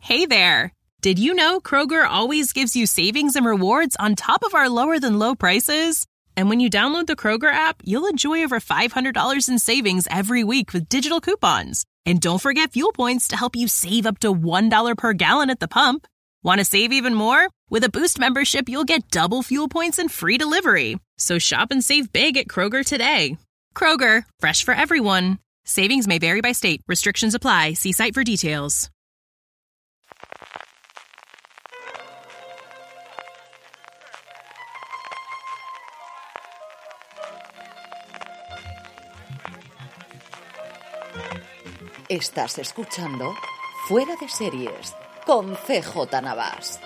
Hey there! Did you know Kroger always gives you savings and rewards on top of our lower-than-low prices? And when you download the Kroger app, you'll enjoy over $500 in savings every week with digital coupons. And don't forget fuel points to help you save up to $1 per gallon at the pump. Want to save even more? With a Boost membership, you'll get double fuel points and free delivery. So shop and save big at Kroger today. Kroger, fresh for everyone. Savings may vary by state. Restrictions apply. See site for details. Estás escuchando Fuera de Series con CJ Navas.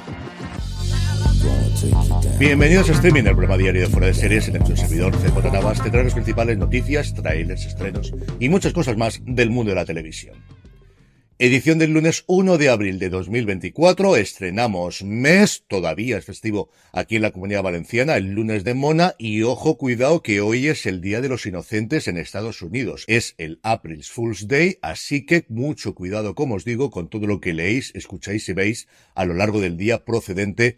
Bienvenidos a Streaming, el programa diario de Fuera de Series, en el que su servidor CJ Navas te trae las principales noticias, trailers, estrenos y muchas cosas más del mundo de la televisión. Edición del lunes 1 de abril de 2024, estrenamos mes, todavía es festivo aquí en la Comunidad Valenciana, el lunes de Mona, y ojo, cuidado que hoy es el Día de los Inocentes en Estados Unidos, es el April Fool's Day, así que mucho cuidado, como os digo, con todo lo que leéis, escucháis y veis a lo largo del día procedente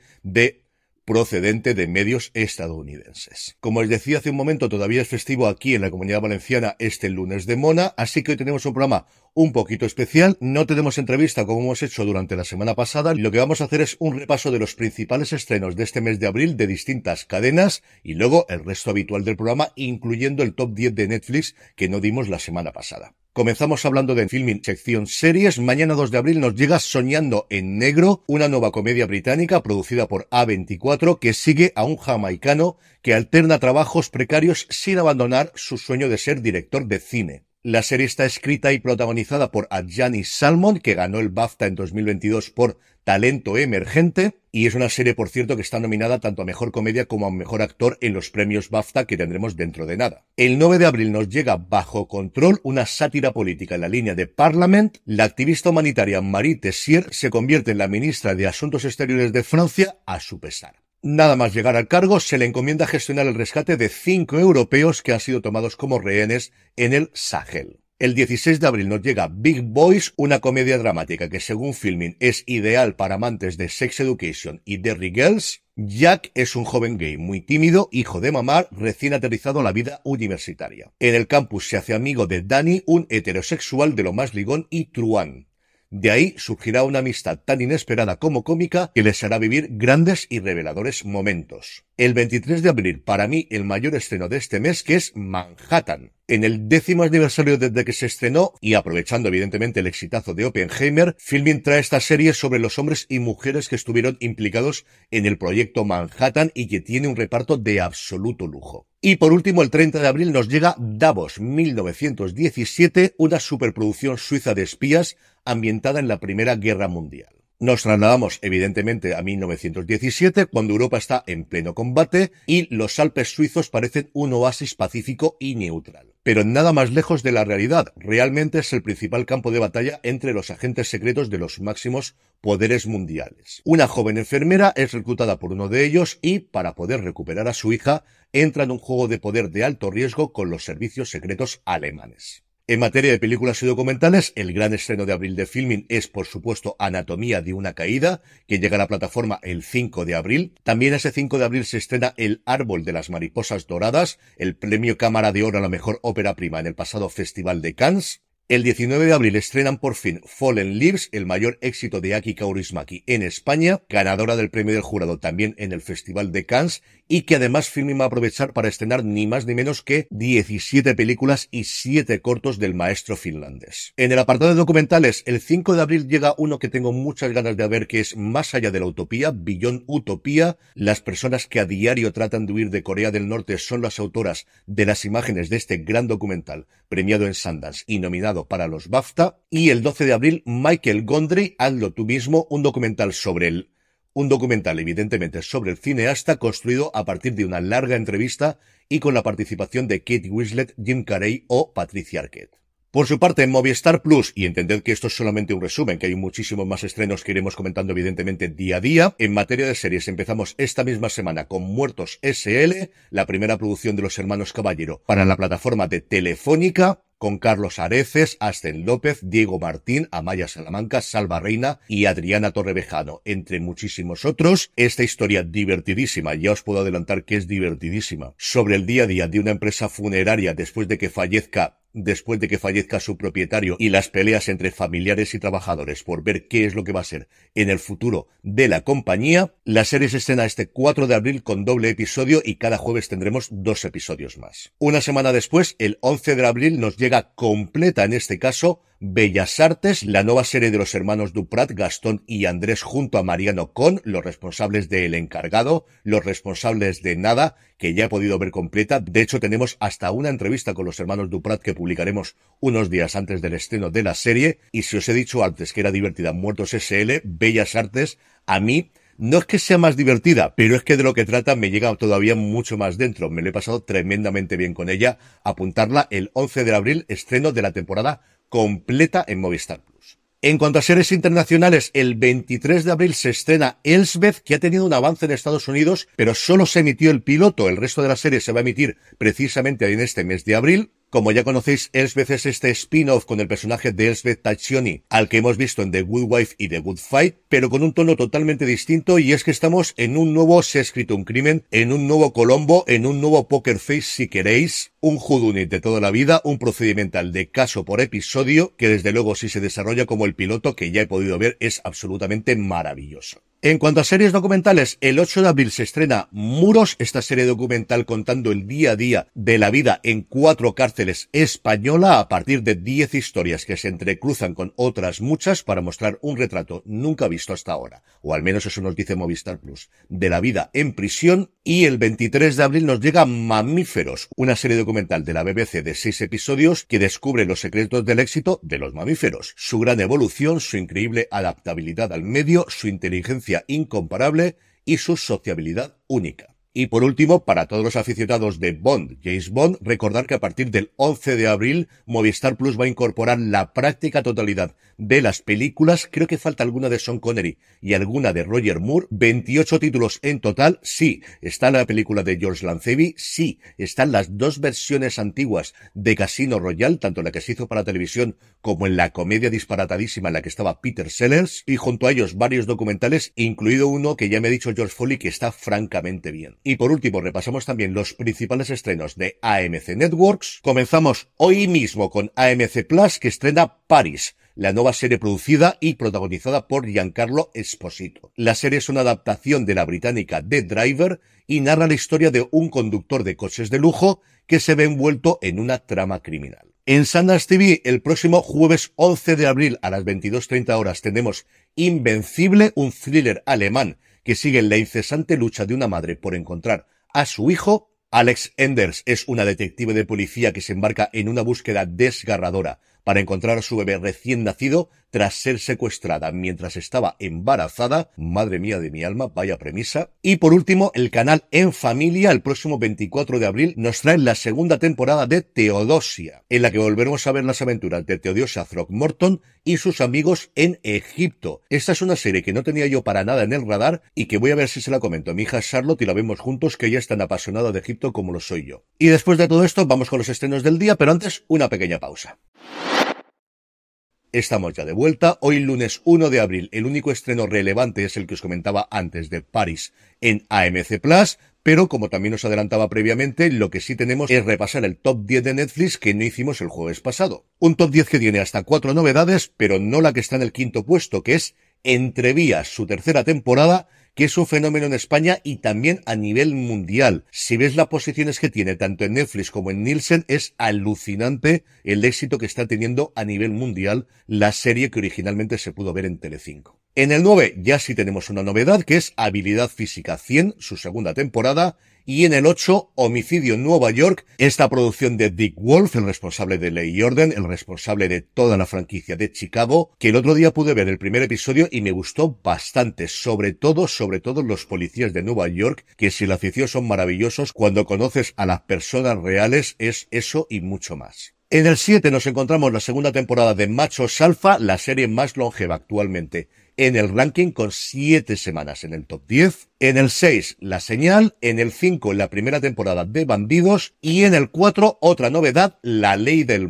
de medios estadounidenses. Como os decía hace un momento, todavía es festivo aquí en la Comunidad Valenciana este lunes de Mona, así que hoy tenemos un programa un poquito especial. No tenemos entrevista como hemos hecho durante la semana pasada. Lo que vamos a hacer es un repaso de los principales estrenos de este mes de abril de distintas cadenas y luego el resto habitual del programa, incluyendo el top 10 de Netflix que no dimos la semana pasada. Comenzamos hablando de Filming sección series. Mañana 2 de abril nos llega Soñando en Negro, una nueva comedia británica producida por A24 que sigue a un jamaicano que alterna trabajos precarios sin abandonar su sueño de ser director de cine. La serie está escrita y protagonizada por Adjani Salmon, que ganó el BAFTA en 2022 por Talento Emergente, y es una serie, por cierto, que está nominada tanto a Mejor Comedia como a Mejor Actor en los premios BAFTA que tendremos dentro de nada. El 9 de abril nos llega Bajo Control, una sátira política en la línea de Parliament. La activista humanitaria Marie Tessier se convierte en la ministra de Asuntos Exteriores de Francia a su pesar. Nada más llegar al cargo, se le encomienda gestionar el rescate de 5 europeos que han sido tomados como rehenes en el Sahel. El 16 de abril nos llega Big Boys, una comedia dramática que según Filming es ideal para amantes de Sex Education y Derry Girls. Jack es un joven gay muy tímido, hijo de mamá, recién aterrizado a la vida universitaria. En el campus se hace amigo de Danny, un heterosexual de lo más ligón y truán. De ahí surgirá una amistad tan inesperada como cómica que les hará vivir grandes y reveladores momentos. El 23 de abril, para mí, el mayor estreno de este mes, que es Manhattan. En el 10º aniversario desde que se estrenó, y aprovechando evidentemente el exitazo de Oppenheimer, Filming trae esta serie sobre los hombres y mujeres que estuvieron implicados en el proyecto Manhattan y que tiene un reparto de absoluto lujo. Y por último, el 30 de abril nos llega Davos 1917, una superproducción suiza de espías ambientada en la Primera Guerra Mundial. Nos trasladamos evidentemente a 1917, cuando Europa está en pleno combate y los Alpes suizos parecen un oasis pacífico y neutral. Pero nada más lejos de la realidad, realmente es el principal campo de batalla entre los agentes secretos de los máximos poderes mundiales. Una joven enfermera es reclutada por uno de ellos y, para poder recuperar a su hija, entra en un juego de poder de alto riesgo con los servicios secretos alemanes. En materia de películas y documentales, el gran estreno de abril de Filming es, por supuesto, Anatomía de una caída, que llega a la plataforma el 5 de abril. También ese 5 de abril se estrena El árbol de las mariposas doradas, el premio Cámara de Oro a la mejor ópera prima en el pasado Festival de Cannes. El 19 de abril estrenan por fin Fallen Leaves, el mayor éxito de Aki Kaurismäki en España, ganadora del premio del jurado también en el Festival de Cannes, y que además Filming va a aprovechar para estrenar ni más ni menos que 17 películas y 7 cortos del maestro finlandés. En el apartado de documentales, el 5 de abril llega uno que tengo muchas ganas de ver, que es Más allá de la utopía, Beyond Utopía. Las personas que a diario tratan de huir de Corea del Norte son las autoras de las imágenes de este gran documental, premiado en Sundance y nominado para los BAFTA. Y el 12 de abril, Michael Gondry, Hazlo tú mismo, un documental evidentemente sobre el cineasta, construido a partir de una larga entrevista y con la participación de Kate Winslet, Jim Carrey o Patricia Arquette. Por su parte, en Movistar Plus, y entended que esto es solamente un resumen, que hay muchísimos más estrenos que iremos comentando evidentemente día a día. En materia de series, empezamos esta misma semana con Muertos S.L., la primera producción de los hermanos Caballero para la plataforma de Telefónica. con Carlos Areces, Asten López, Diego Martín, Amaya Salamanca, Salva Reina y Adriana Torrevejano, entre muchísimos otros. Esta historia divertidísima, ya os puedo adelantar que es divertidísima, sobre el día a día de una empresa funeraria después de que fallezca su propietario y las peleas entre familiares y trabajadores por ver qué es lo que va a ser en el futuro de la compañía. La serie se estrena este 4 de abril con doble episodio y cada jueves tendremos 2 episodios más. Una semana después, el 11 de abril, nos llega completa, en este caso, Bellas Artes, la nueva serie de los hermanos Duprat, Gastón y Andrés, junto a Mariano Con, los responsables de El Encargado, los responsables de Nada, que ya he podido ver completa. De hecho, tenemos hasta una entrevista con los hermanos Duprat que publicaremos unos días antes del estreno de la serie. Y si os he dicho antes que era divertida Muertos S.L., Bellas Artes, a mí no es que sea más divertida, pero es que de lo que trata me llega todavía mucho más dentro. Me lo he pasado tremendamente bien con ella. Apuntarla el 11 de abril, estreno de la temporada completa en Movistar Plus. En cuanto a series internacionales, el 23 de abril se estrena Elsbeth, que ha tenido un avance en Estados Unidos, pero solo se emitió el piloto. El resto de la serie se va a emitir precisamente en este mes de abril. Como ya conocéis, Elsbeth es este spin-off con el personaje de Elsbeth Taccioni, al que hemos visto en The Good Wife y The Good Fight, pero con un tono totalmente distinto, y es que estamos en un nuevo Se ha escrito un crimen, en un nuevo Colombo, en un nuevo Poker Face si queréis, un whodunit de toda la vida, un procedimental de caso por episodio, que desde luego si se desarrolla como el piloto que ya he podido ver es absolutamente maravilloso. En cuanto a series documentales, el 8 de abril se estrena Muros, esta serie documental contando el día a día de la vida en 4 cárceles española a partir de 10 historias que se entrecruzan con otras muchas para mostrar un retrato nunca visto hasta ahora, o al menos eso nos dice Movistar Plus, de la vida en prisión. Y el 23 de abril nos llega Mamíferos, una serie documental de la BBC de 6 episodios que descubre los secretos del éxito de los mamíferos, su gran evolución, su increíble adaptabilidad al medio, su inteligencia incomparable y su sociabilidad única. Y por último, para todos los aficionados de Bond, James Bond, recordar que a partir del 11 de abril Movistar Plus va a incorporar la práctica totalidad de las películas. Creo que falta alguna de Sean Connery y alguna de Roger Moore. 28 títulos en total. Sí, está la película de George Lazenby. Sí, están las 2 versiones antiguas de Casino Royale, tanto en la que se hizo para televisión como en la comedia disparatadísima en la que estaba Peter Sellers. Y junto a ellos varios documentales, incluido uno que ya me ha dicho George Foley que está francamente bien. Y por último, repasamos también los principales estrenos de AMC Networks. Comenzamos hoy mismo con AMC Plus, que estrena Paris, la nueva serie producida y protagonizada por Giancarlo Esposito. La serie es una adaptación de la británica The Driver y narra la historia de un conductor de coches de lujo que se ve envuelto en una trama criminal. En Sundance TV, el próximo jueves 11 de abril a las 22:30 horas tendremos Invencible, un thriller alemán que sigue la incesante lucha de una madre por encontrar a su hijo. Alex Enders es una detective de policía que se embarca en una búsqueda desgarradora para encontrar a su bebé recién nacido tras ser secuestrada mientras estaba embarazada. Madre mía de mi alma, vaya premisa. Y por último, el canal En Familia, el próximo 24 de abril, nos trae la segunda temporada de Teodosia, en la que volveremos a ver las aventuras de Teodosia Throckmorton y sus amigos en Egipto. Esta es una serie que no tenía yo para nada en el radar y que voy a ver si se la comento a mi hija Charlotte y la vemos juntos, que ella es tan apasionada de Egipto como lo soy yo. Y después de todo esto, vamos con los estrenos del día, pero antes, una pequeña pausa. Estamos ya de vuelta. Hoy lunes 1 de abril el único estreno relevante es el que os comentaba antes de Paris en AMC Plus, pero como también os adelantaba previamente, lo que sí tenemos es repasar el top 10 de Netflix que no hicimos el jueves pasado. Un top 10 que tiene hasta 4 novedades, pero no la que está en el quinto puesto, que es Entre Vías, su tercera temporada, que es un fenómeno en España y también a nivel mundial. Si ves las posiciones que tiene tanto en Netflix como en Nielsen, es alucinante el éxito que está teniendo a nivel mundial la serie que originalmente se pudo ver en Telecinco. En el 9 ya sí tenemos una novedad, que es Habilidad Física 100, su segunda temporada. Y en el 8, Homicidio en Nueva York, esta producción de Dick Wolf, el responsable de Ley y Orden, el responsable de toda la franquicia de Chicago, que el otro día pude ver el primer episodio y me gustó bastante, sobre todo los policías de Nueva York, que si la ficción son maravillosos, cuando conoces a las personas reales es eso y mucho más. En el 7 nos encontramos la segunda temporada de Machos Alfa, la serie más longeva actualmente en el ranking, con 7 semanas en el top 10. En el 6, La Señal. En el 5, la primera temporada de Bandidos. Y en el 4, otra novedad, La Ley del Mar.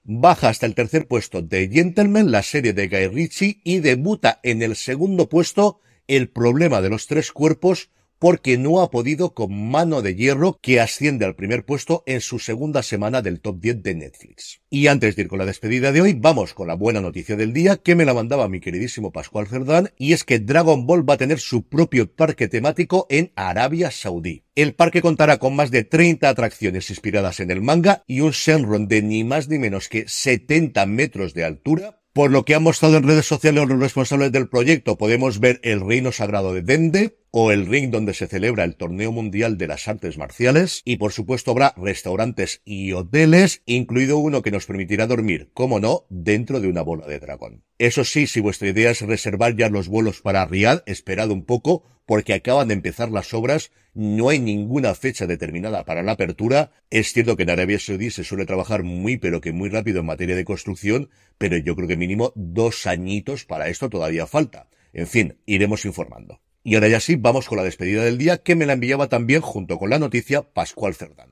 baja hasta el tercer puesto The Gentleman, la serie de Guy Ritchie, y debuta en el segundo puesto El problema de los tres cuerpos, porque no ha podido con Mano de Hierro, que asciende al primer puesto en su segunda semana del top 10 de Netflix. Y antes de ir con la despedida de hoy, vamos con la buena noticia del día, que me la mandaba mi queridísimo Pascual Cerdán, y es que Dragon Ball va a tener su propio parque temático en Arabia Saudí. El parque contará con más de 30 atracciones inspiradas en el manga y un Shenron de ni más ni menos que 70 metros de altura. Por lo que han mostrado en redes sociales los responsables del proyecto, podemos ver el reino sagrado de Dende, o el ring donde se celebra el torneo mundial de las artes marciales, y por supuesto habrá restaurantes y hoteles, incluido uno que nos permitirá dormir, como no, dentro de una bola de dragón. Eso sí, si vuestra idea es reservar ya los vuelos para Riad, esperad un poco, porque acaban de empezar las obras, no hay ninguna fecha determinada para la apertura. Es cierto que en Arabia Saudí se suele trabajar muy pero que muy rápido en materia de construcción, pero yo creo que mínimo 2 añitos para esto todavía falta. En fin, iremos informando. Y ahora ya sí, vamos con la despedida del día, que me la enviaba también junto con la noticia Pascual Cerdán.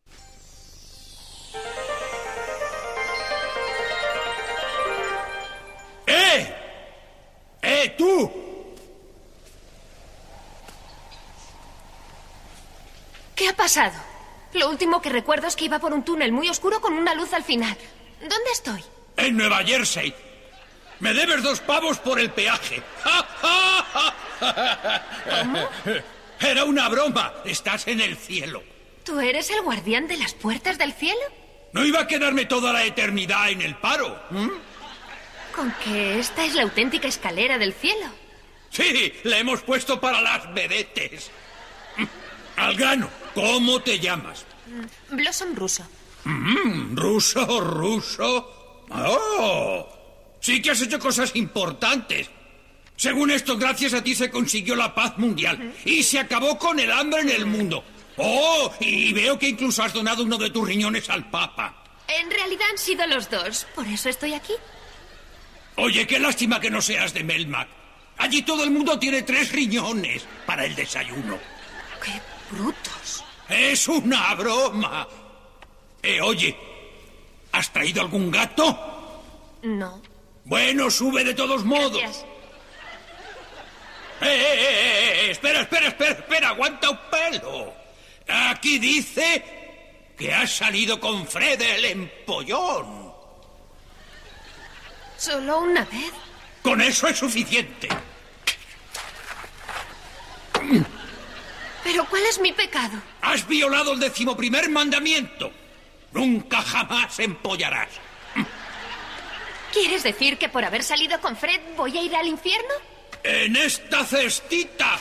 ¡Tú! ¿Qué ha pasado? Lo último que recuerdo es que iba por un túnel muy oscuro con una luz al final. ¿Dónde estoy? En Nueva Jersey. Me debes 2 pavos por el peaje. ¿Cómo? Era una broma. Estás en el cielo. ¿Tú eres el guardián de las puertas del cielo? No iba a quedarme toda la eternidad en el paro. ¿Con que esta es la auténtica escalera del cielo? Sí, la hemos puesto para las vedetes. Al grano, ¿cómo te llamas? Blossom Russo. ¿Ruso? ¡Oh! Sí que has hecho cosas importantes. Según esto, gracias a ti se consiguió la paz mundial y se acabó con el hambre en el mundo. ¡Oh! Y veo que incluso has donado uno de tus riñones al Papa. En realidad han sido los 2, por eso estoy aquí. Oye, qué lástima que no seas de Melmac. Allí todo el mundo tiene 3 riñones para el desayuno. ¡Qué brutos! Es una broma. Oye, ¿has traído algún gato? No. Bueno, sube de todos modos. Gracias. Espera, aguanta un pelo. Aquí dice que has salido con Fred el empollón. ¿Solo una vez? Con eso es suficiente. ¿Pero cuál es mi pecado? Has violado el 11º mandamiento. Nunca jamás empollarás. ¿Quieres decir que por haber salido con Fred voy a ir al infierno? En esta cestita.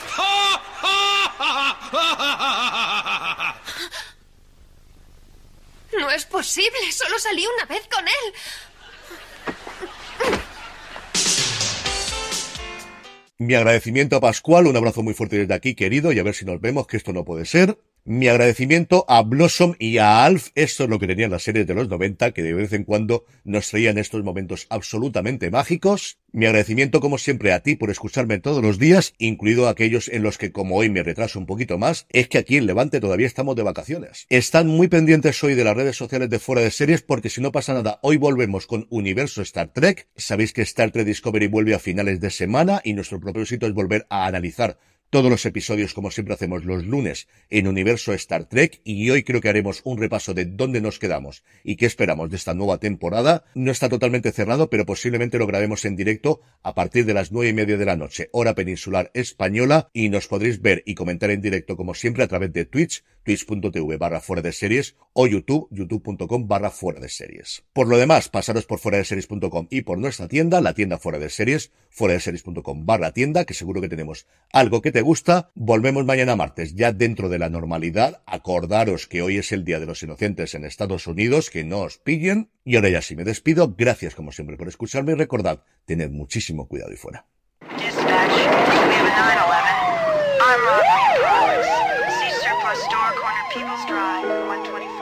No es posible, solo salí una vez con él. Mi agradecimiento a Pascual, un abrazo muy fuerte desde aquí, querido, y a ver si nos vemos, que esto no puede ser. Mi agradecimiento a Blossom y a Alf, esto es lo que tenían las series de los 90, que de vez en cuando nos traían estos momentos absolutamente mágicos. Mi agradecimiento, como siempre, a ti por escucharme todos los días, incluido aquellos en los que, como hoy me retraso un poquito más, es que aquí en Levante todavía estamos de vacaciones. Están muy pendientes hoy de las redes sociales de Fuera de Series, porque si no pasa nada, hoy volvemos con Universo Star Trek. Sabéis que Star Trek Discovery vuelve a finales de semana y nuestro propósito es volver a analizar todos los episodios, como siempre hacemos los lunes, en Universo Star Trek, y hoy creo que haremos un repaso de dónde nos quedamos y qué esperamos de esta nueva temporada. No está totalmente cerrado, pero posiblemente lo grabemos en directo a partir de las 9:30 de la noche, hora peninsular española, y nos podréis ver y comentar en directo, como siempre, a través de Twitch, twitch.tv/fuera de series, o YouTube, youtube.com/fuera de series. Por lo demás, pasaros por fueradeseries.com y por nuestra tienda, la tienda Fuera de Series, fueradeseries.com/tienda, que seguro que tenemos algo que te gusta. Volvemos mañana martes, ya dentro de la normalidad. Acordaros que hoy es el Día de los Inocentes en Estados Unidos, que no os pillen. Y ahora ya sí me despido. Gracias como siempre por escucharme y recordad, tened muchísimo cuidado y fuera. Dispatch, we have a 911. I'm Rob Lee Products. See surplus store corner People's Drive, 125.